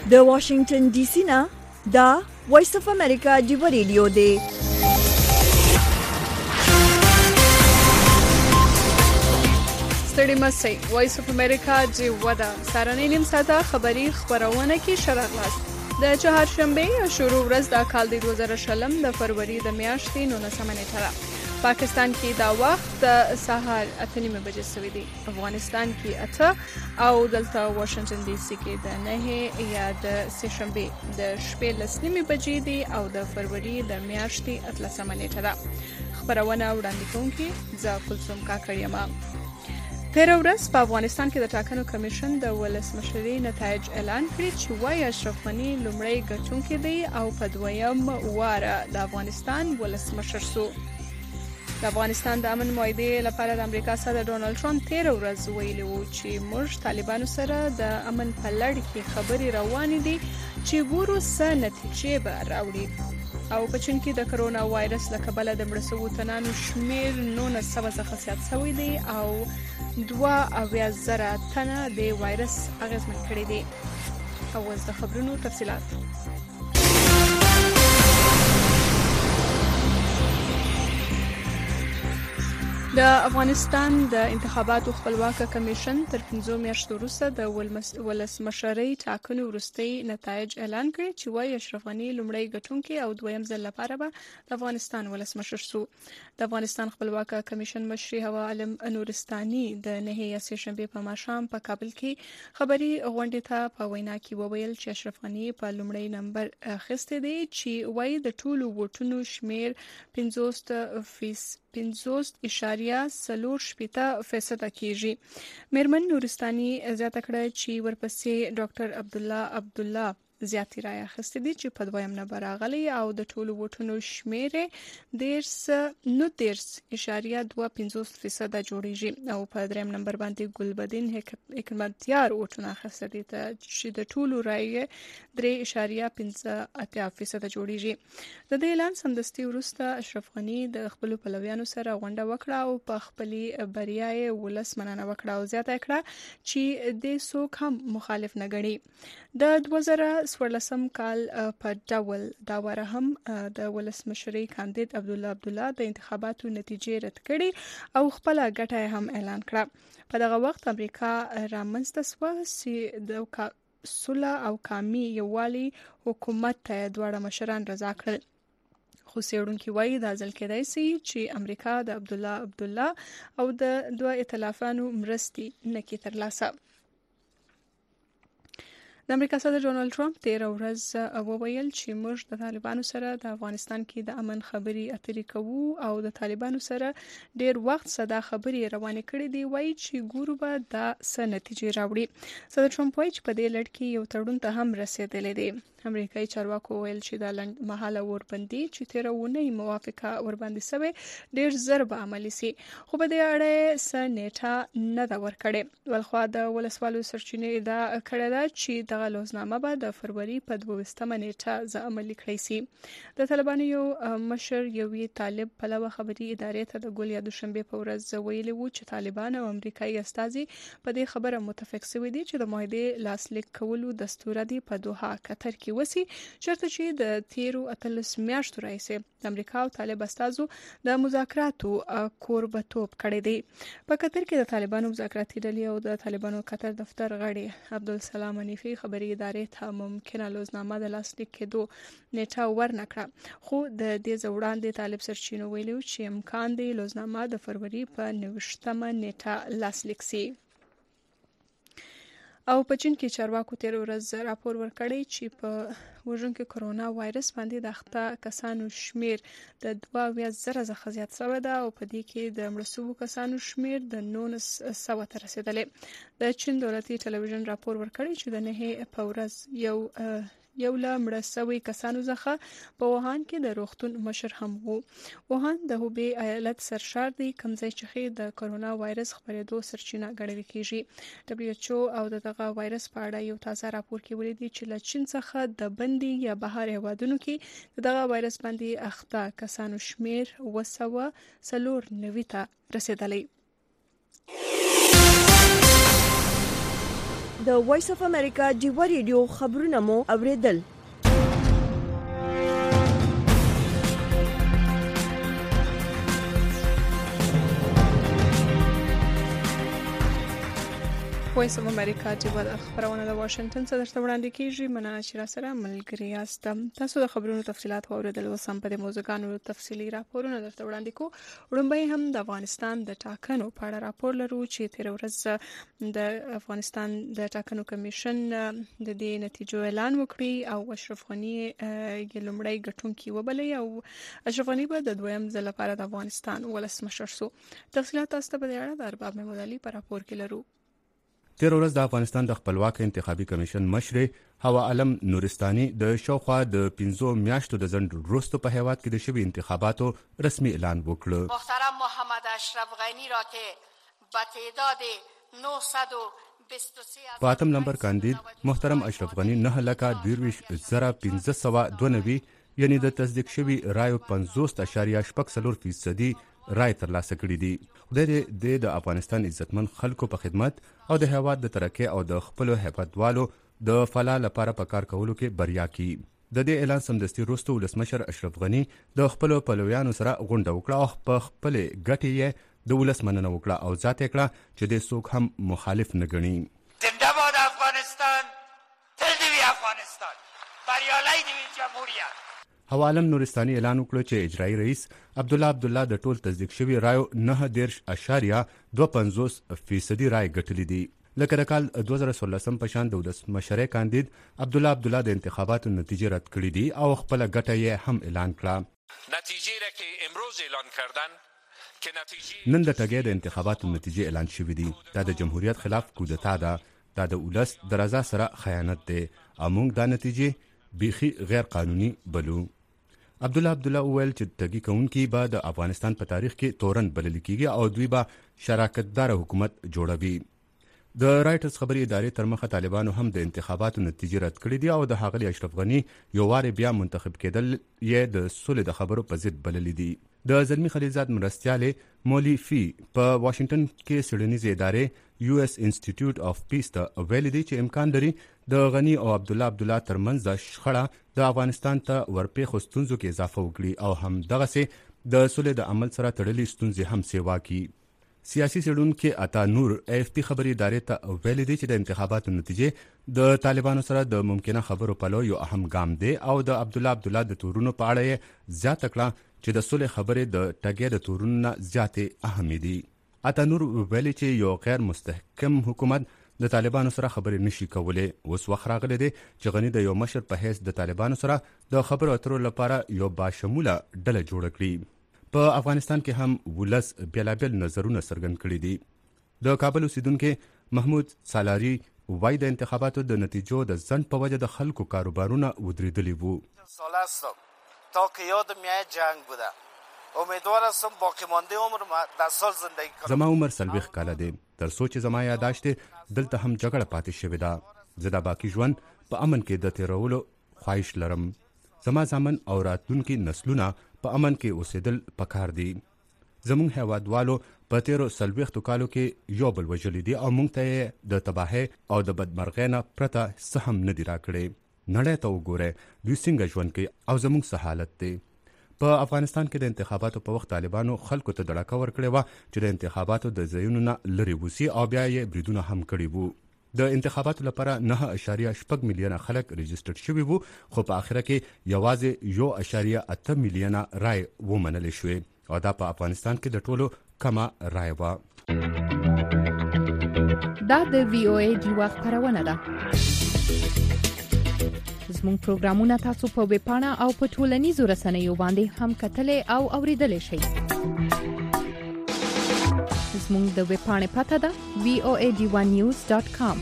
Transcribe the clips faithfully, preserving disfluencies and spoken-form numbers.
د واشنگټن ډي سي نه دا وایس اف امریکا دی ریډیو دی. ستړي مسئ وایس اف امریکا دی ودا سارنې نیم ساعته خبری خبرونه کې شراغلاس د چهارشنبه شروع ورځ د کال د دوه زره شلم د فروری د میاشتې نولسمه نیټه پاکستان کې دا وخت د سهار اته نیمه بجې سوي دي. افغانستان کې اته او دلته واشنگټن ډي سي کې د نه یا د سهشنبه د شپې لس نیمه بجې دي او د فروری د میاشتې اتلسمه نیټه ده. خبرونه وړاندې کوونکي زه کلثوم کاکړیمه. تیر ورځ په افغانستان کې د ټاکنو کمیشن د ولسمشرۍ نتایج اعلان کړي چې وايي اشرف غني لومړی ګټونکی دی او په دویم واره د افغانستان ولسمشر شو. د افغانستان د امن معاهدې لپاره د امریکا صدر ډونالد ټرمپ تیر ورځ ویلي وو چې موږ طالبانو سره د امن په لړ کې خبرې روانې دي چې ګورو څه نتیجې به راوړي. او په چین کې د کرونا وایرس له کبله د مړه شویو تنانو شمیر نولس سوه څخه زیات شوی دی او دوه اویا زره تنه د وایرس اغېزمن کړي دي. او اوس د خبرونو تفصیلات. د افغانستان د انتخاباتو خپلواکه کمیشن تر پنځو میاشتو وروسته د ولسمشرۍ ټاکنو وروستي نتایج اعلان کړي چې وايي اشرف غني لومړی ګټونکی او دویم ځل لپاره به د افغانستان ولسمشر شو. د افغانستان خپلواکه کمیشن مشر هوا علم نورستاني د نه یا سهشنبه په ماښام په کابل کې خبري غونډې ته په وینا کې وویل چې اشرف غني په لومړی نمبر اخیستی دی چې وايي د ټولو ووټونو شمیر پنځوس فیصد پنځوس اشاریه څلور شپېته فیصده کېږي. میرمن نورستاني زیاته کړه چې ورپسې ډاکټر عبدالله عبدالله زیاتې رایې اخیستې دي چې په دویم نمبر راغلی او د ټولو ووټونو شمیر دېرش نو دېرش اشاریه دوه پنځوس فیصده جوړیږي او په دریم نمبر باندې ګلبدین حکمتیار ووټونه اخیستې دي چې د ټولو رایې درې اشاریه پنځه اتیا فیصده جوړیږي. د دې اعلان سمدستي وروسته اشرف غني د خپلو پلویانو سره غونډه وکړه او په خپلې بریا یې ولس مننه وکړه او زیاته کړه چې دې څوک هم مخالف نه ګڼي. د دوه زره څوارلسم کال په ډول دا واره هم د ولسمشرۍ کاندید عبدالله عبدالله د انتخاباتو نتیجې رد کړي او خپل ګټه هم اعلان کړه. په دغه وخت امریکا رامنځته شوه چې د سوله او قومي یووالي حکومت ته دواړه مشران رضا کړل. خو څېړونکي وایي دا ځل کېدای شي چې امریکا د عبدالله عبدالله او د دوه ائتلافانو مرستې نه کړي ترلاسه. د امریکا صدر ډونالد ټرمپ تیر ورځ وویل چې موږ د طالبانو سره د افغانستان کې د امن خبري اترې کوو او د طالبانو سره ډیر وخت صدا خبري روانې کړې دي. وایي چې ګورو به دا څه نتیجې راوړي. صدر ټرمپ وایي چې په دې لړ کې یو تړون ته هم رسیدلی دی. امریکایي چارواکو ویل چې د لنډ مهاله اوربندي چې تیر اونۍ موافقه ورباندې شوې ډیر زر به عملي شي خو په دې اړه څه نیټه نه ده ورکړې. ولخوا د ولسوالو سرچینې ادعا کړې ده چې دغه لوزنامه به د فروری په دویشتمه نیټه ځ عملي کړی شي. د طالبانو یو مشر یوې طالب پلوه خبري ادارې ته د ګل یا دوشنبه په ورځ ویلي وو چې طالبان او امریکایي استازي په دې خبره متفق شوي دي چې د معاهدې لاسلیک کولو دستور دی په دوحه قطر کې وسی چرته چې د تیرو اتلس میاشتو راځي د امریکا او طالب استازو د مذاکراتو کوربتوب کړی دی. په قطر کې د طالبانو مذاکراتي ډلې او د طالبانو قطر دفتر غړي عبدالسلام حنیفي خبري ادارې ته ممکنه لوزنامه د لاسلیک کېدو نیټه ورنکړه خو د دې وړاندې طالب سرچینو ویلو چې امکان دی لوزنامه د فروری په نوشتمه نیټه لاسلیک شي. او په چین کې چارواکو تیر ورځ راپور ورکړی چې په وژونکي کرونا وایرس باندې د اخته کسانو شمیر د دوه اویا زره څخه زیات شوی ده او په دې کې د مړه شویو کسانو شمیر د نولس سوه ته رسیدلی. د چین دولتي ټلویزیون راپور ورکړی چې د نهې په ورځ یو یو له مړه شوي کسانو څخه په ووهان کې د روغتون مشر هم وو. ووهان د هوبې ایالت سرشار دی کوم ځای چې د کرونا وایرس خپرېدو سرچینه ګڼل کېږي. دبلیو ایچ او او دغه وایرس په اړه یو تازه راپور کې ولیدي چې له چین څخه د بندي یا بهر هیوادونو کې دغه وایرس باندې اخته کسانو شمیر اوه سوه څلور نوي ته رسیدلی. د وایس اف امریکا ډیوا ریډیو خبرونه مو اوریدل. وایس اف امریکا ډیوا خبرونه د واشنگټن څخه درته وړاندې کیږي. مننه چې را سره ملګری یاست. تاسو د خبرونو تفصيلات اوریدل او سم په موضوعګانو تفصيلي راپورونه درته وړاندې کوو. وړاندې هم د افغانستان د ټاکنو په اړه راپور لرو چې تیر ورځ د افغانستان د ټاکنو کمیشن د دې نتیجو اعلان وکړي او اشرف غنی یې لومړی ګټونکي وبلې او اشرف غنی به د دویم ځل لپاره د افغانستان ولسمشر شو. تفصيلات تاسو ته په اړه د ارباب محمد په راپور کې لرو. تیر ورځ د افغانستان د خپلواک انتخابي کمیشن مشر هوا علم نورستاني د شاوخوا د پنځو میاشتو د ځنډ وروسته په هیواد کې د شوي انتخاباتو رسمي اعلان وکړ. محترم محمد اشرف غنی را که با تعداد نهصد و بیست و سه په اتم نمبر کاندید محترم اشرف غنی نه لکه دویرویش زره پنځه سوه دوه نوي یعنی د تصدیق شوي رایو پنځوس اشاریه شپږ څلور فیصدي رای ترلاسه کړي دي. خدای دې د افغانستان عزتمن خلکو په خدمت او د هیواد د ترقۍ او د خپل هیوادوالو د فلاح لپاره په کار کولو کې بریا کړي. د دې اعلان سمدستي وروسته ولسمشر اشرف غنی د خپل پلویانو سره غونډه وکړه او په خپل ګټې یې د ولس مننه وکړه او ذات یې کړه چې د څوک هم مخالف نه ګڼي. زنده باد افغانستان، تل دې وي افغانستان، بریالی دې وي جمهوریت. هوا علم نورستاني اعلان وکړ چې اجرایي رئیس عبدالله عبدالله د ټول تصدیق شوي رایو نه دیرش اشاریه دوه پنځوس فیصدي رای ګټلي دي. لکه د کال دوه زره څلورلسم په شان د ولسمشرۍ کاندید عبدالله عبدالله د انتخاباتو نتیجې رد کړي دي او خپله ګټه یې هم اعلان کړه. نتیجه را که امروز اعلان کردن که نتیجه نن د ټګۍ د انتخاباتو نتیجې اعلان شوي دي. دا د جمهوریت خلاف کودتا ده. دا د ولس د رضا سره خیانت دی او موږ دا نتیجې بیخي غیر قانوني بلو. عبدالله عبدالله وویل چې ټګي کوونکي به د افغانستان په تاریخ کې تورن بلل کیږي او دوی به شراکتدار حکومت جوړوي. د رایټرز خبري ادارې تر مخه طالبانو هم د انتخاباتو نتیجې رد کړې دي او د ښاغلي اشرف غنی یو وارې بیا منتخب کېدل یې د سولې د خبرو په ضد بللي دي. د زلمي خلیلزاد مرستیالې مولي فی په واشنگټن کې څېړنیزې ادارې یو اس انسټیټیوټ اف پیس ته ویلي دي چې امکان لري د غنی او عبدالله عبدالله ترمنځ د شخړه د افغانستان ته ورپېښو ستونزو کې اضافه وکړي او هم دغسې د سولې د عمل سره تړلې ستونزې هم سیوا کړي. سیاسي څېړونکي عطا نور اف پی خبري ادارې ته ویلي دي چې د انتخاباتو نتیجې د طالبانو سره د ممکنه خبرو پلو یو اهم ګام دی او د عبدالله عبدالله د تورونو په اړه یې زیاته کړه چې د سولې خبرې د ټګۍ د تورونو نه زیاتې اهمې دي. عطا نور ویلي چې یو غیر مستحکم حکومت د طالبانو سره خبرې نشي کولای. اوس وخت راغلی دی چې غنی د یو مشر په حیث د طالبانو سره د خبرو اترو لپاره یو باشموله ډله جوړه کړي. په افغانستان کې هم ولس بیلابیل نظرونه څرګند کړي دي. د کابل اوسیدونکي محمود سالاري وایي د انتخاباتو د نتیجو د ځنډ په وجه د خلکو کاروبارونه ودرېدلي وو. سال هستم تا که یاد میاد جنگ بوده. امیدوار هستم باقی مانده عمر در سال زندگی کنم. زما عمر څلوېښت کاله دی. تر څو چې زما یاداشت دلته هم جګړه پاتې شوې ده. زه د باقي ژوند په امن کې د تېرولو خواهش لرم. زما زامن او راتلونکي نسلونه په امن کې اوسېدل پکار دي. زموږ هیوادوالو په تیرو څلوېښتو کالو کې یو بل وژلي دي او موږ ته یې د تباهۍ او د بدمرغۍ نه پرته څه هم نه دي راکړی. نړۍ ته وګورئ دوی څنګه ژوند کوي او زموږ څه حالت دی. په افغانستان کې د انتخاباتو په وخت طالبانو خلکو ته دړکه ورکړې وه چې د انتخاباتو د ځایونو نه لرې ووسي او بیا یې بریدونه هم کړي وو. د انتخاباتو لپاره نه اشاریه شپږ میلیونه خلک رجسټر شوي وو خو په آخره کې یوازې یو اشاریه اته میلیونه رای ومنل شوې او دا په افغانستان کې د ټولو کمه رای وه. دا د وی او ای ډیوا خبرونه ده. زموږ پروګرامونه تاسو په ویب پاڼه او په ټولنیزو رسنیو باندې هم کتلای او اوریدلای شئ. زموږ د ویب پاڼې پته ده وی او ای ډی ون نیوز ډاټ کام.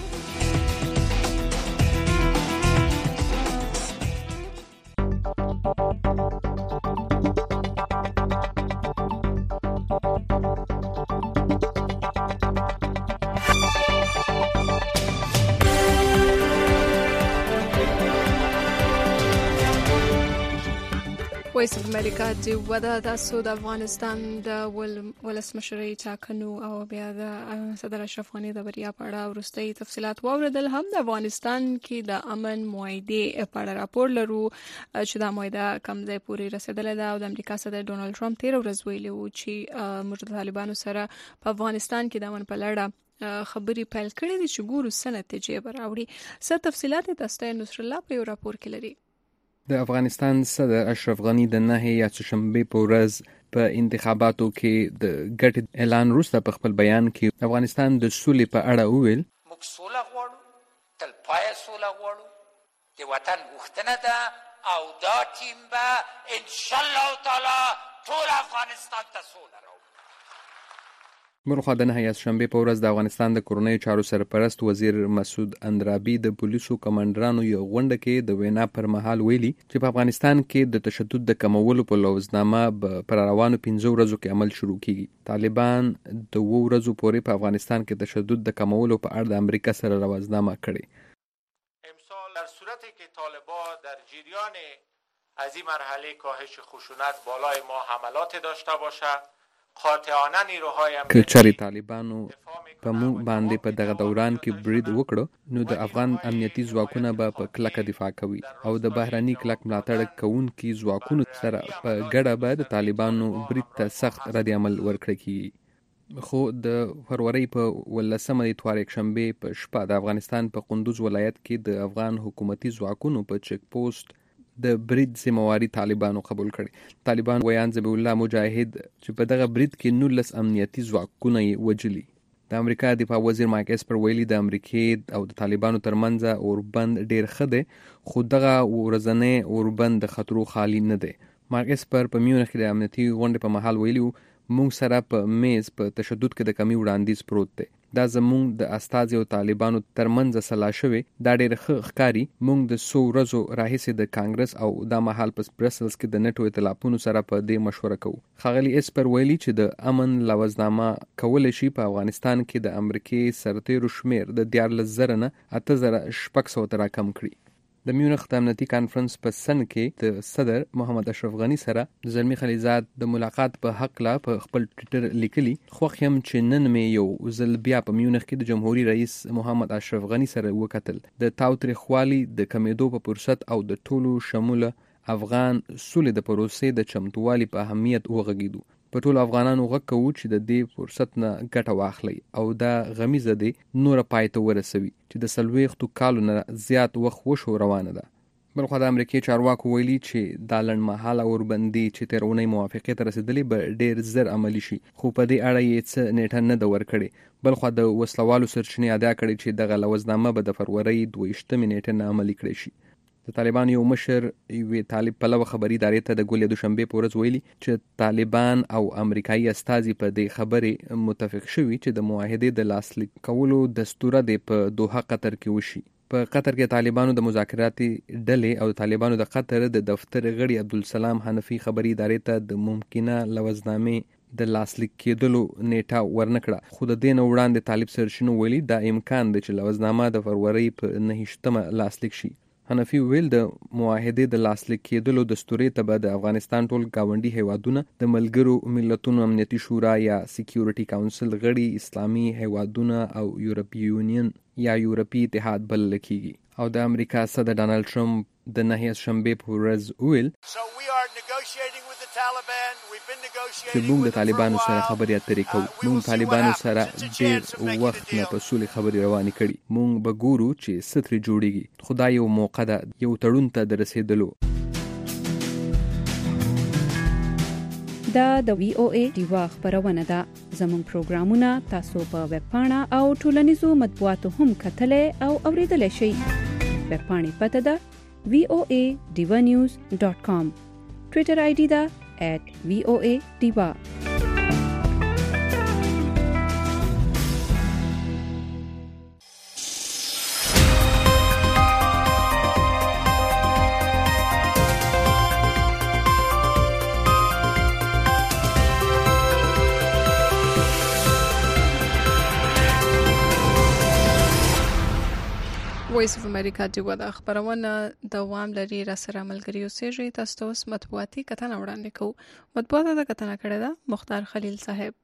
وایس اف امریکا چې ودا تاسو د افغانستان د ولسمشرۍ ټاکنو او بیا د صدر اشرف غني د بریا په اړه وروستي تفصيلات واوریدل. هم د افغانستان کې د امن معاهدې په اړه راپور لرو چې دا معاهده کوم ځای پورې رسیدلې ده او د امریکا صدر ډونالد ټرمپ تیر ورځ ویلي و چې موږ د طالبانو سره په افغانستان کې د امن په لړ خبري پیل کړې دي چې ګورو څه نتیجې به راوړي. څه تفصيلات تاسو نصر الله په یو راپور کې لري. د افغانستان صدر اشرف غني د نهه یا څشنبه په ورځ په انتخاباتو کې د ګټ اعلان وروسته په خپل بیان کې افغانستان د سولې په اړه وویل موږ سوله غواړو، تل پای سوله غواړو، د وطن غوښتنه ده او دا ټیم به ان شاء الله تعالی ټول افغانستان ته سوله راوړي. مرخوا د نهه یا څشنبه په ورځ د افغانستان د کورنۍ چارو سرپرست وزیر مسعود اندرابي د پولیسو کمانډرانو یو غونډه کې د وینا پر مهال ویلي چې په افغانستان کې د تشدد د کمولو په لوزنامه پر روانو پنځه ورځو کې عمل شروع کیږي. طالبان د وو ورځو پورې په افغانستان کې تشدد د کمولو په اړه د امریکا سره روزنامه کړې. امسال در صورتی که طالبان در جریان از این مرحله کاهش خشونت بالای ما حملات داشته باشد قاطعانه نیروهای که چری طالبانو په مونږ باندې په دغه دوران کې برید وکړو نو د افغان امنیتي ځواکونه به په کلکه دفاع کوي او د بهرني کلک ملاتړ کوونکي ځواکونو سره په ګډه به د طالبانو برید ته سخت رد عمل ورکړي کیږي. خو د فروری په ولسمه اتوار یک شنبه په شپه د افغانستان په قندوز ولایت کې د افغان حکومتي ځواکونو په چک پوسټ د برید ذمہواری طالبانو قبول کړي. طالبان ویان ذبیح الله مجاهد چې په دغه برید کې نولس امنیتي ځواکونه یې وجلي. د امریکا دفاع وزیر مایک اسپر ویلي د امریکې او د طالبانو ترمنځ اوربند ډیر ښه دی خو دغه ورځنی اوربند د خطرو خالی نه دی. مایک اسپر په میونخ کې د امنیتي غونډې په مهال ویلي مونږ سره په میز په تشدد کې د کمی وړاندیز پروت دی. دا زمونږ د استازي او طالبانو ترمنځ سلا شوی دا ډېر ښه ښکاري. مونږ د څو ورځو راهیسې د کانګرس او دا مهال په برسلز کې د نټو ائتلافونو سره په دې مشوره کوو. ښاغلي اسپر ویلي چې د امن لوزنامه کولی شي په افغانستان کې د امریکې سرتیرو شمیر د دیارلس زره نه اته زره شپږ سوه ته راکم کړي. د میونخ د امنیتي کانفرنس په سن کې د صدر محمد اشرف غني سره د زلمی خلیزاد د ملاقات په حق لا په خپل ټویټر لیکلي خوښ یم چې نن مې یو ځل بیا په میونخ کې د جمهوریت رئیس محمد اشرف غني سره وکتل. د تاوتریخوالي د کمیدو په فرصت او د ټولو شموله افغان سولې د پروسې د چمتووالي په اهمیت وغږیدو. په ټولو افغانانو غږ کوو چې د دې فرصت نه ګټه واخلي او دا غمیزه دی نور پای ته ورسوي چې د څلوېښتو کالو نه زیات وخت وشو روانه ده. بلخوا د امریکې چارواکو ویلي چې دا لنډمهاله اوربندي چې تېره اونۍ موافقې ته رسېدلې به ډېر زر عملي شي خو په دې اړه یې څه نیټه نه ده ورکړې. بلخوا د وسلوالو سرچینې ادعا کړې چې دغه لوزنامه به د فروری دوه ویشتمې نیټې نه عملي کړی شي. د طالبان یو مشر یوې طالب پلوه خبري ادارې ته د ګولې دوشنبه په ورځ ویلي چې طالبان او امریکایي استازي په دې خبرې متفق شوي چې د معاهدې د لاسلیک کولو دستور د په دوحه قطر کې وشي. په قطر کې طالبانو د مذاکراتي ډلې او طالبانو د قطر د دفتر غړي عبدالسلام حنفي خبري ادارې ته د ممکنه لوزنامې د لاسلیک کېدلو نیټه ورنکړه خو د دې نه وړاندې طالب سرچینو ویلي دا امکان دی چې لوزنامه د فروری په نهشتمه لاسلیک شي. حنفي ویل د معاهدې د لاسلیک کېدلو دستوري ته به د افغانستان ټول گاونډي هیوادونه د ملګرو ملتونو امنیتي شورا یا سکیورټي کاونسل غړي اسلامي هیوادونه او یورپی یونین یا یورپی اتحاد بلل کیږي. او د امریکا صدر ډانلډ ټرمپ د نهه شنبه په ورځ ویل چې موږ د طالبانو سره خبرې اترې کوو. موږ طالبانو سره ډېر وخت نه په سولې خبرې روانې کړي. موږ به ګورو چې څه ترې جوړېږي. خو دا یو موقع ده یو تړون ته د رسېدلو. دا د وی او ای ډیوا خبرونه ده. زموږ پروګرامونه تاسو په ویب پاڼه او ټولنیزو مطبوعاتو هم کتلی او اوریدلی شئ. ویب پاڼې پته ده وی او ای ډیوا نیوز ډاٹ کام. ټویټر آی ډي ده at V O A Diva. وایس اف امریکا دیوه د خبرونه دوام لري را سره ملګری اوسېږي. تاسو ته اوس مطبوعاتي کتنه وړاندې کوو. مطبوعات ته کتنه کړې ده مختار خلیل صاحب.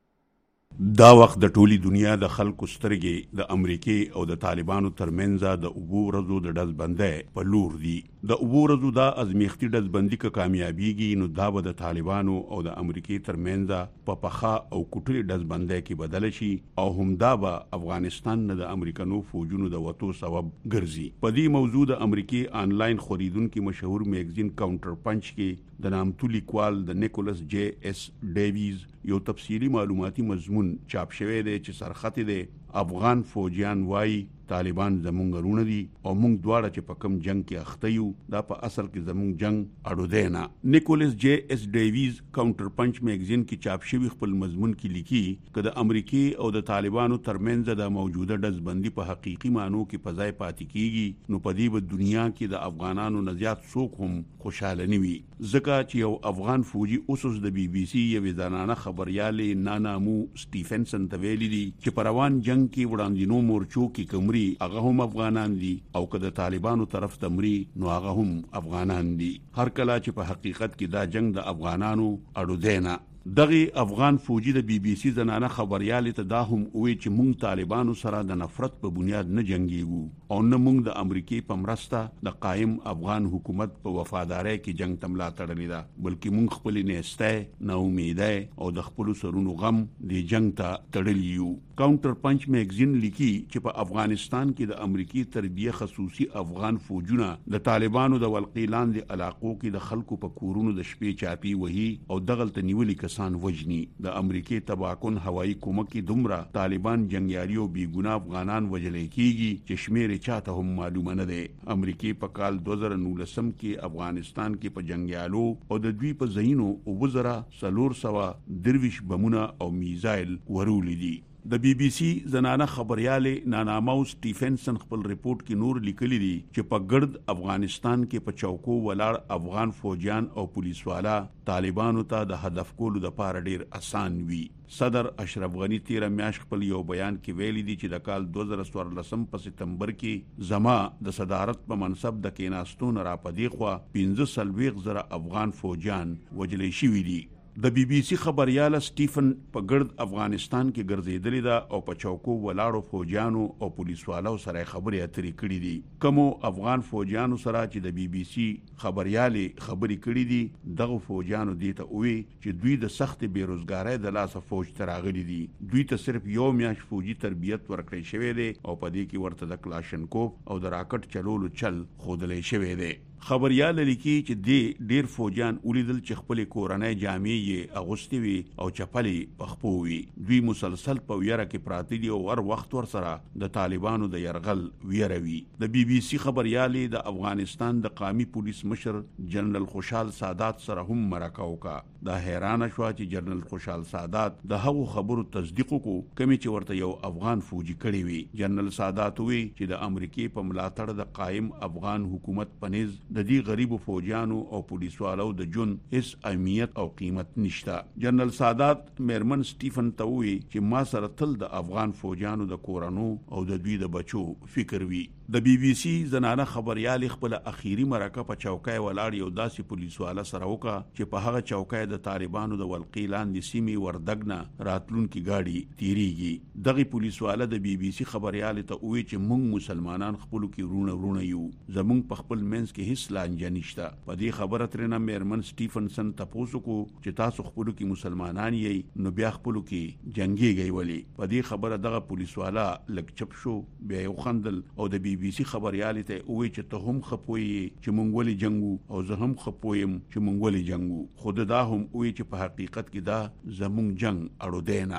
دا وخت د ټولي دنیا د خلکو سترګې د امریکای او د طالبانو ترمنځ د اوبو ورځو د ډزبندۍ په لور دي. د اوبو ورځو دا ازمیښتي ډزبندي که کامیابیږي نو دا به د طالبانو او د امریکای ترمنځ په پخا او کوټلي ډزبندۍ کې بدل شي او همدا به افغانستان نه د امریکانو فوجونو د وتو سبب ګرځي. په دې موضوع د امریکای آنلاین خریدونکو مشهور میگزین کاونټر پنچ کې د نامتو لیکوال د نیکولس جے ایس ډیویز یو تفصیلی معلوماتي مضمون چاپ شوی دی چې سرخط دی افغان فوجیان وای طالبان زمونږ رونه دي او مونږ دواړه چې په کم جنگ کې اخته یو دا په اصل کې زمونږ جنگ اړو دی نه. نیکولس جے ایس ډیویز کاونټر پنچ میگزین کې چاپ شوی خپل مضمون کې لیکي چې د امریکای او د طالبانو ترمنځ د موجوده ډزبندي په حقيقي معنی کې په ځای پاتې کیږي نو په دې په دنیا کې د افغانانو نزيات څوک هم خوشاله نه وي. ځکه چې یو افغان فوجي اوسوس د بي بي سي یو ځانانه خبريالې نانامو سټیفنسن ته ویلي دي چې په روان جنگ کې وړاندینو مورچو کې کوم هغه هم افغانان دي او که د طالبانو طرف تمري نو هغه هم افغانان دي. هر کله چې په حقیقت کې دا جنگ د افغانانو اړو دی نه. دغه افغان فوجي د بي بي سي زنانه خبريالې ته دا هم وی چې مونږ طالبانو سره د نفرت په بنیاد نه جنگيږو او نه مونږ د امریکای په مرسته د قائم افغان حکومت په وفادارۍ کې جنگ تملا تړلې ده بلکې مونږ خپل نهسته نه امیده او د خپل سرونو غم د جنگ ته تړلی یو. کاونټر پنچ میگزین لیکي چې په افغانستان کې د امریکای تربیه خصوصي افغان فوجونه د طالبانو د ولقیلان د علاقو کې د خلکو په کورونو د شپې چاپی وهي او دغلت نیولې کسان وجني. د امریکای تباکن هوایی کومک دومره طالبان جنگیالي او بیګنا افغانان وجلې کیږي چې شمیر چاته هم معلومه نه ده. امریکای په کال دو هزار نولسم کې افغانستان کې په جنگیالو او د دوی په ځینو او وزرا سلور سوا درویش بمونه او میزایل ورولې دي. د بي بي سي زنانه خبرياله نانامو سټیفنسن خپل ریپورت کې نور لیکلي دي چې په ګرد افغانستان کې په چوکو ولاړ افغان فوجیان او پولیسوالا طالبانو ته د هدف کولو د پاره ډیر آسان وي. صدر اشرف غنی تیر میاش خپل یو بیان کې ویلي دي چې د کال دو هزار څوارلسم په سپتمبر کې زما د صدارت په منصب د کیناستون را پدې خو پنځه سلويغ زره افغان فوجیان وجلې شوي دي. د بي بي سي خبرياله سټیفن په ګرد افغانستان کې ګرځېدلې ده او په چوکو ولاړو فوجیانو او پولیسوالو سره خبرې اترې کړې دي. کومو افغان فوجیانو سره چې د بي بي سي خبرياله خبرې کړې دي دغه فوجیانو دي ته وی چې دوی د سخت بیروزګارۍ د لاسه فوج تراغلي دي. دوی ته صرف یو میاش فوجي تربیت ورکړی شوی دی او په دې کې ورته د کلاشنکوف او د راکټ چلولو چل خودلې شوی دی. خبرياله لیکي چې د ډیر فوجیان ولیدل چې خپل کورنۍ جامې یې اغوستي وي او چپلې پخپو وي. دوی مسلسل په ویره کې پراته دي او هر وخت ور سره د طالبانو د يرغل ویره وي. د بي بي سي خبرياله د افغانستان د قومي پولیس مشر جنرال خوشحال سادات سره هم مرکه وکړه. دا حیرانه شو چې جنرال خوشحال سادات د هغو خبرو تصدیق وکړو کمی چې ورته یو افغان فوجي کړی وي. جنرال سادات وی چې د امریکای په ملاتړ د قائم افغان حکومت پنيز د دې غریبو فوجیانو او پولیسوالو د جون هیڅ اهمیت او قیمت نشته. جنرال سادات میرمن سټیفن ته وی چې ما سره تل د افغان فوجیانو د کورانو او د دوی د بچو فکر وی. د بي بي سي زنانه خبريال خپل اخیری مرکه په چوکای ولاړ یو داسې پولیسواله سره وکړه چې په هغه چوکای د طالبانو د ولقیلان د سیمې وردګنه راتلونکي گاډي تیریږي. دغه پولیسواله د بي بي سي خبريال ته وی چې موږ مسلمانان خپل کې رونه رونه یو زمونږ په خپل منځ کې هیڅ لانجه نشته. په دې خبره ترنه میرمن سټیفنسن تاسو کو چې تاسو خپل کې مسلمانان یې نو بیا خپل کې جنگيږي ولی. په دې خبره دغه پولیسواله لک چپ شو بیا یو خندل او د بي بي سي خبريالي ته وی چې ته هم خپوي چې مونږ ولې جنگو او زه هم خپویم چې مونږ ولې جنگو. خود دا هم وی چې په حقیقت کې دا زمونږ جنگ اړو دی نه.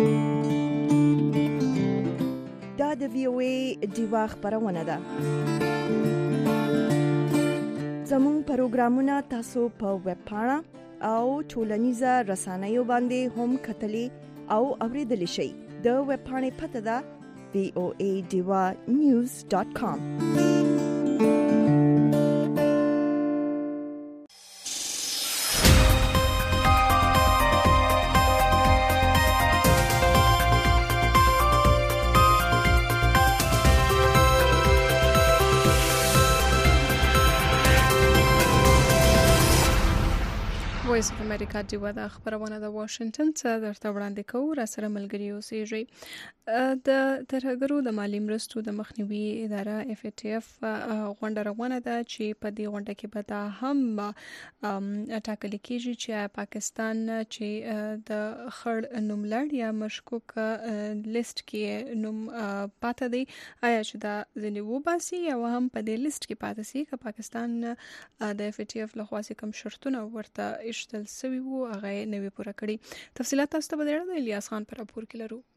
دا د وی او ای دیوا خبرونه ده. زموږ پروګرامونه تاسو په ویب پاڼه او ټولنیزه رسنیو باندې هم کتلی او اوریدلی شئ. د ویب پاڼې پته ده v o a diva news dot com. وایس اف امریکا دی ودا خبرونه د واشنگټن څخه درته وړاندې کوو. را سره ملګری اوسئ. د ترهګرو د مالی مرستو د مخنیوي اداره اف ای ټی اف غونډه روانه ده چې په دې غونډه کې به دا هم ټاکل کیږي چې پاکستان چې د خړ نوملړ یا مشکوک لیست کې نوم پاتې دی آیا چې دا ځنی وباسي یا هم په دې لیست کې پاتې سي که پاکستان د اف ای ټی اف لخوا کوم شرطونه ورته اشتل سوي وو هغه نوی پوره کړی. تفصيلات تاسو ته بدلړ الیاس خان پر راپور کې لرو.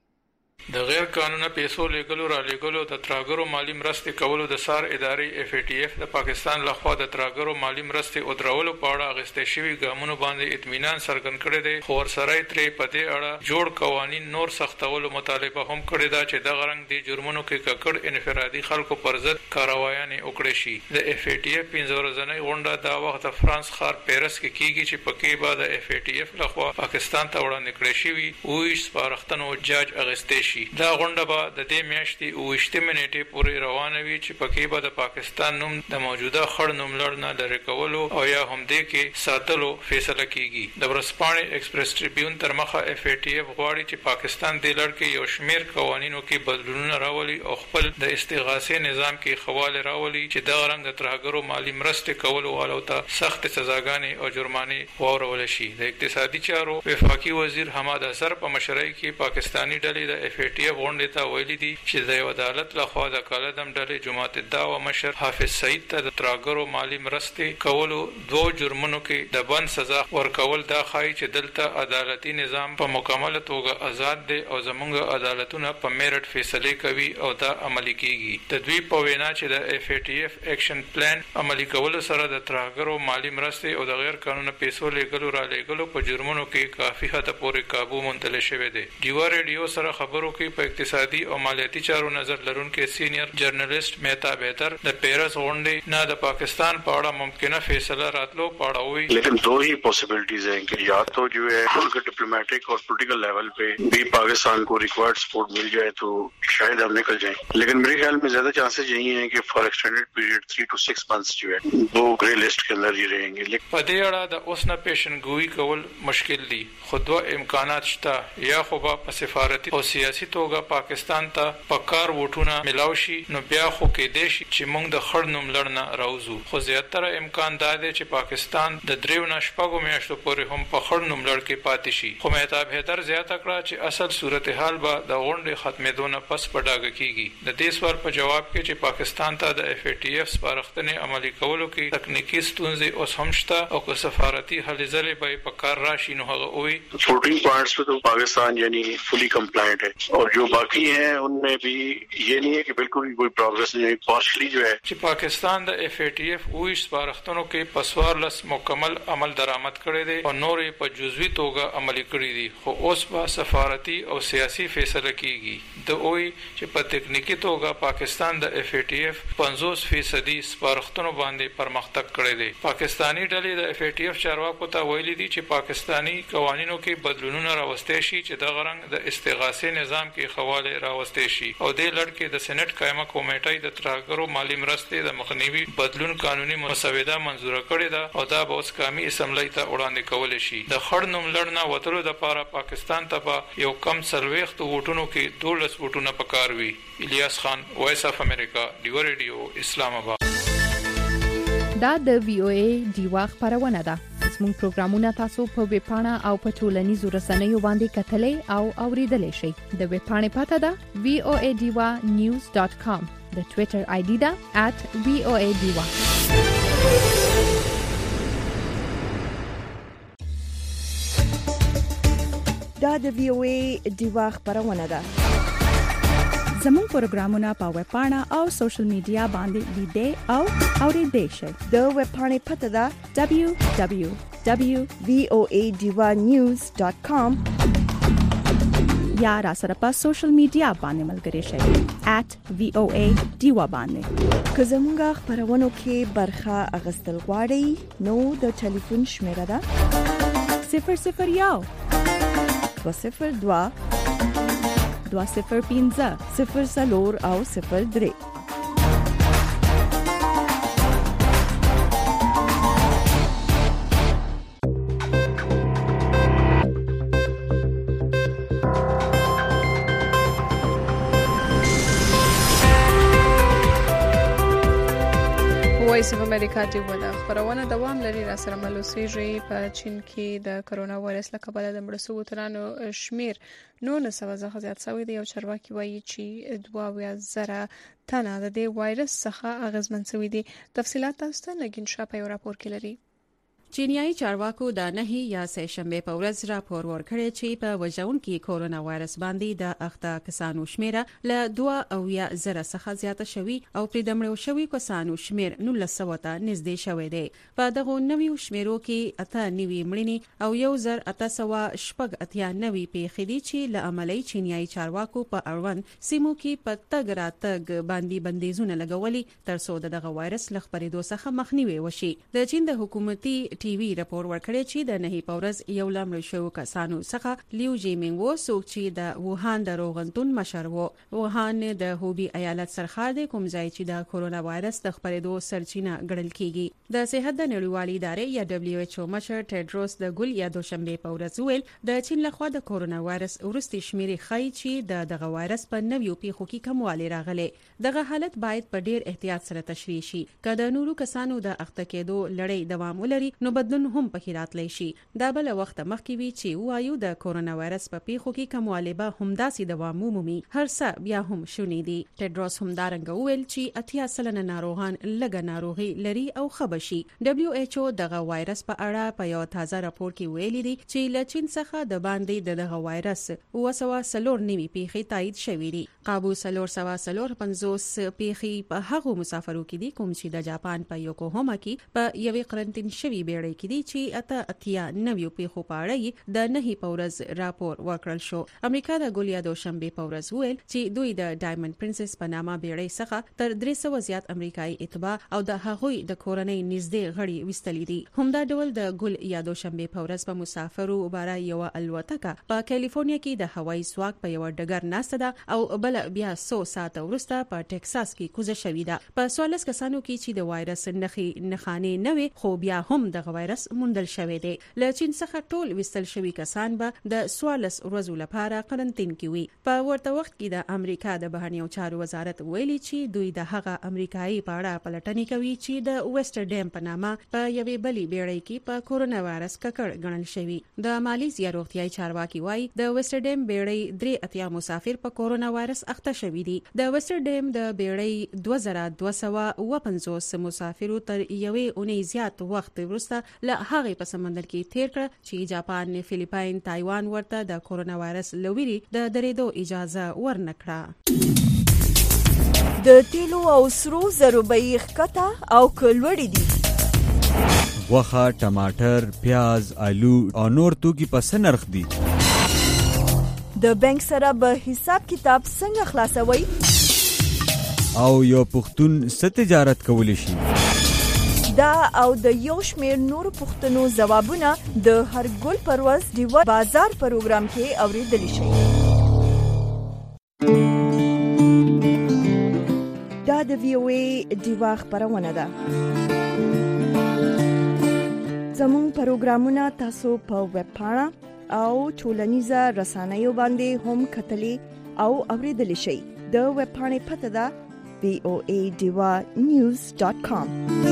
د غیر قانوني پیسو لګلو را لګلو د تراګرو مالی مرستې کولو د سار ادارې اف ای ټی اف د پاکستان لخوا د تراګرو مالی مرستې او درولو په اړه اغستې شوی ګامونو باندې اطمینان څرګند کړی دی. خو ورسره ترې په دې اړه جوړ قوانين نور سختولو مطالبه هم کړې ده چې د غرنګ دي جرمونو کې ککړ انفرادي خلکو پر ضد کاروایانې وکړي شي. د اف ای ټی اف پنځه ورځنۍ غونډه دا وخت د فرانس ښار پیرس کې کیږي چې پکې به د اف ای ټی اف لخوا پاکستان ته وړاندې کړی شوی او سپارښتنو جاج اغستې شي. دا غونډه به د دې میاشتې اوویشتمې نیټې پورې روانه وي چې پکې به د پاکستان نوم د موجوده خړ نوملړ نه لرې کولو او یا هم دې کې ساتلو فیصله کیږي. د ورځپاڼې ایکسپریس ټریبیون تر مخه اف ای ټی اف غواړي چې پاکستان د لړ کې یو شمیر قوانینو کې بدلونونه راولي او خپل د استغاثې نظام کې خواله راولي چې د غرنګ د ترهګرو مالی مرستې کولو والو ته سخت سزاګانې او جرمانې واورول شي. د اقتصادي چارو وفاقي وزیر حماد اظهر په مشرۍ کې پاکستانی ډلې د اف ای ټی اف غونډې ته ویلي دي چې د یو عدالت لخوا د کالدم ډلې جماعت الدعوه مشر حافظ سعید ته د تراګرو مالی مرستې کولو دوه جرمونو کې د بند سزا ورکول دا ښایي چې دلته عدالتي نظام په مکمله توګه آزاد دی او زموږ عدالتونه په میرټ فیصله کوي او دا عملي کیږي. د دوی په وینا چې د اف ای ټی اف اکشن پلان عملي کول سره د تراګرو مالی مرستې او د غیر قانوني پیسو لګلو را لګلو په جرمونو کې کافي حد پورې قابو منتل شوی دی. ډیوا ریډیو سره خبرو کې په اقتصادي او مالیاتي چارو نظر لرونکي سینیئر جرنالست مهتا بهتر د پیرس غونډې نه د پاکستان په اړه ممکنه فیصله راتلو په اړه وی. لیکن دو ही possibilities हैं कि या तो जो है उनके डिप्लोमेटिक और पॉलिटिकल लेवल पे भी पाकिस्तान को रिक्वायर्ड सपोर्ट मिल जाए तो शायद हम निकल जाएं. लेकिन मेरे ख्याल में ज्यादा चांसेस यही हैं कि for extended period three to six months जो है वो ग्रे लिस्ट के अंदर ही रहेंगे. په دې اړه د اوسنه پیشنګوئی کول مشکل دي. خو دوه امکانات شته، یا خو په سفارتي او سیاسي توګه پاکستان ته پکار وټونه ملاو شي نو بیا خو کې دی چې موږ د خړ نوم لړنه راوځو. خو زیاتره امکان دا دی چې پاکستان د دریو نشپګو میاشتو پورې هم په خړ نوم لړ کې پاتې شي. خو مهتا بهتر زیاته کړه چې اصل صورتحال به د غونډې ختمېدو نه پس په ډاګه کیږي. د دې سوال په جواب کې چې پاکستان ته د اف ای ټی اف سپارښتنې عملي کولو کې تکنیکی ستونزې اوس هم شته او که سفارتي هلې ځلې به په کار راشي نو هغه وي فورٹین پوائنٹس पे तो पाकिस्तान यानी फुली कंप्लायंट है और जो बाकी हैं उनमें भी ये नहीं है कि बिल्कुल कोई प्रोग्रेस नहीं है. पार्शली जो है چې پاکستان د اف ای ټی اف اویش سپارښتنو کې پسوار لس مکمل عمل درآمد کړی دی او نورې په جزوي توګه عملي کړی دي. خو اوس به سفارتي او سیاسي فیصله کیږي. د اوی چې په تکنیکی توګه پاکستان د اف ای ټی اف پنځوس فیصدي سپارښتنو باندې پرمختګ کړی دی. پاکستانی ډلې د اف ای ټی اف چارواکو ته ویلي دي چې پاکستانی قوانینو کې بدلونونه راوستي شي چې د غرنګ د استغاثې نظام کې خواله راوستي شي او د لړ کې د سېنات قائمه کمیټې د تراګرو مالی مرستې د مخنیوي بدلون قانوني مسوده منزور کړې ده او دا به اوس قومي اسمبلی ته وړاندې کول شي. د خړ نوم لړ نه وتلو لپاره پاکستان ته به یو کم سلويخت وټونو کې دولس وټونه پکار وي. الیاس خان، وایس اف امریکا، ډیو ریډیو، اسلام آباد. دا د وی او ای دیوا خبرونه ده. زموږ پروګرامونه تاسو په ویب پاڼه او په ټولنیزو رسنیو باندې کتلې او اوریدلای شئ. د ویب پاڼې پته ده وی او ای دیوا نیوز ډاٹ کام. د ټوئیټر آی ډي ده ات وی او ای دیوا. دا د وی او ای دیوا خبرونه ده. زموږ پروګرامونه په ویب پاڼه او سوشل میډیا باندې لیدئ او اوریدئ شئ. د ویب پاڼې پته ده دبلیو دبلیو دبلیو ډاٹ وی او ای دیوا نیوز ډاٹ کام یا را سره په سوشل میډیا باندې ملګری شئ ات وی او ای دیوا باندې. که زموږ خبرونو کې برخه اغستل غواړئ نو د ټلیفون شمیره ده صفر صفر یو دو صفر دوا دو صفر پنځه صفر سلور او صفر درې. وایس اف امریکا دی ودا خبرونه دوام لري را سره ملوسیږي په چین کې د کرونا وایرس له کبله د مړو شویو ترانو شمیر نو سوه څخه زیات شوی دی او چارواکي وایي چې دوه اویا زره تنه د دې وایرس څخه اغېزمن شوي دي. تفصیلات تاسو ته نګین شاه په یو راپور کې لري. چینیایي چارواکو د نهي یا سه شنبه په ورځ راپور ورکړی چې په وژونکي کورونا وایرس باندې د اخته کسانو شمیره له دوه اویا زره څخه زیاته شوی او پرې د مړو شوي کسانو شمیر نولس سوه ته نږدې شوی دی. په دغو نویو شمیرو کې اته نوي مړینې او یو زر اته سوه شپږ اتیا نوي پیښې دي چې له عملي چینیایي چارواکو په اړوند سیمو کې په تګ راتګ باندې بندیزونه لګولي تر څو دغه وایرس له خپرېدو څخه مخنیوي وشي. د چین د حکومتي ټي وي راپور ورکړی چې د نهي پورز یو لامل شو کسانو څخه لیو جیمینګ وو څوک چې د ووهان د روغتون مشر وو. ووهان د هوبي ایالت سرحد دی کوم ځای چې د کورونا وایرس د خپرېدو سرچینه ګڼل کیږي. د صحت د نړیوالې ادارې یا دبليو ایچ او مشر ټیډروس د ګل یا دوشنبه په ورځ ویل د چین لخوا د کورونا وایرس ورستي شمیرې ښیي چې د دغه وایرس په نویو پیښو کې کموالی راغلی. دغه حالت باید په ډیر احتیاط سره تشریح شي. که د نورو کسانو د اخته کېدو لړۍ دوام ولري نو بدلون هم پکې راتلی شي. دا بل وخت مخکې وی چې وایو د کورونا وایرس په پیښو کې کموالی به همداسې دوام ومومي. هر څه بیا هم شونې دي. ټیډروس هم دارنګه وویل چې اتیا سلنه ناروغان لږه ناروغي لري او ښه شي. دبليو ایچ او دغه وایرس په اړه په یو تازه راپور کې ویلي دي چې له چین څخه د باندې د دغه وایرس اوه سوه څلور نوي پیښې تایید شوې دي. قابو څلور سوه څلور پنځوس پیښې په هغو مسافرو کې دي کوم چې د جاپان په یوکوهاما کې په یوې قرنطین شوي بیړۍ کې دي چې اته اتیا نویو پیښو په اړه د نهي په ورځ راپور ورکړل شو. امریکا د ګل یا دوشنبه په ورځ ویل چې دوی د ډایمنډ پرنسس په نامه بیړۍ څخه تر درې سوه زیات امریکایي اتباع او د هغوی د کورنۍ نږدې غړي وستلي دي. همدا ډول د ګل یا دوشنبه په ورځ په مسافرو باره یو الوتکه په کالیفورنیا کې د هوایي ځواک په یو ډګر ناسته ده او بل بیا څو ساعته وروسته په ټکساس کې کوزه شوې ده. په څوارلس کسانو کې چې د وایرس نښې نښانې نه وي خو بیا هم دغه وایرس موندل شوی دی. له چین څخه ټول وستل شوي کسان به د څوارلس ورځو لپاره قرنطین کې وي. په ورته وخت کې د امریکا د بهرنیو چارو وزارت ویلي چې دوی د هغه امریکایي په اړه پلټنې کوي چې د ویسټر ډیم په نامه په یوې بلې بیړۍ کې په کورونا وایرس ککړ ګڼل شوی. د مالیزیا روغتیايي چارواکي وایي د ویسټر ډیم بیړۍ درې اتیا مسافر په کورونا وایرس اخته شوي دي. د ویسټر ډیم د بیړۍ دوه زره دوه سوه اوه پنځوس مسافرو تر یوې اونۍ زیات وخت وروسته له هغې په سمندر کې تیر کړ چې جاپان، فلیپاین، تایوان ورته د کورونا وایرس لویری د درېدو اجازه ورنکړه. د تیلو او سرو زرو بیې ښکته او کلوړې دي. غوښه، ټماټر، پیاز، آلو او نور توکي په څه نرخ دي؟ د بانک سره به حساب کتاب څنګه خلاصوي؟ او یو پښتون څه تجارت کولی شي؟ دا او د یو شمېر نورو پوښتنو ځوابونه د هر ګل پر ورځ ډیوه بازار پروګرام کې اورېدلی شئ. دا د وی او ای ډیوه خپرونه ده. زموږ پروګرامونه تاسو په ویب پاڼه او ټولنیزه رسنیو باندې هم کتلی او اورېدلی شئ. د ویب پاڼې پته ده وی او ای ډیوه نیوز ډاټ کام.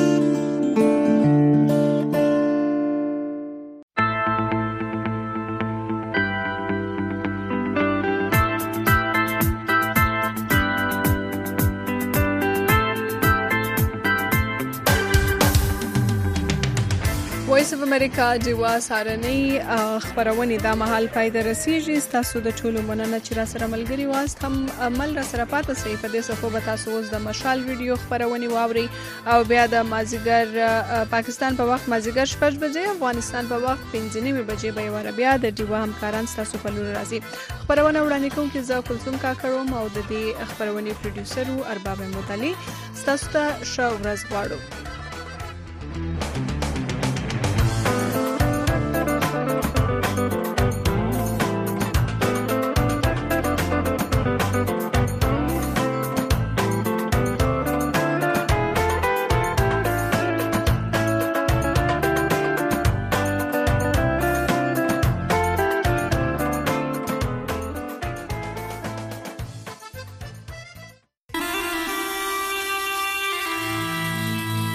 وایس اف امریکا ډیوا سارنۍ خبرونه د مهال پایده رسیږي. تاسو د ټولو مننه چې را سره ملګري واست. هم عمل را سره پاتې سئ. په دې صفو به تاسو اوس د مشال ویډیو خبرونه واوري او بیا د مازیګر پاکستان په وخت مازیګر شپږ بجې، افغانستان په وخت پنځه نیمې بجې به یو بیا د ډیوا همکاران تاسو په لور راځي. خبرونه وړاندې کوم چې زه کلثوم کاکړم او د دې خبرونه پروډوسر ارباب مدلي. تاسو ته ښه ورځ غواړم.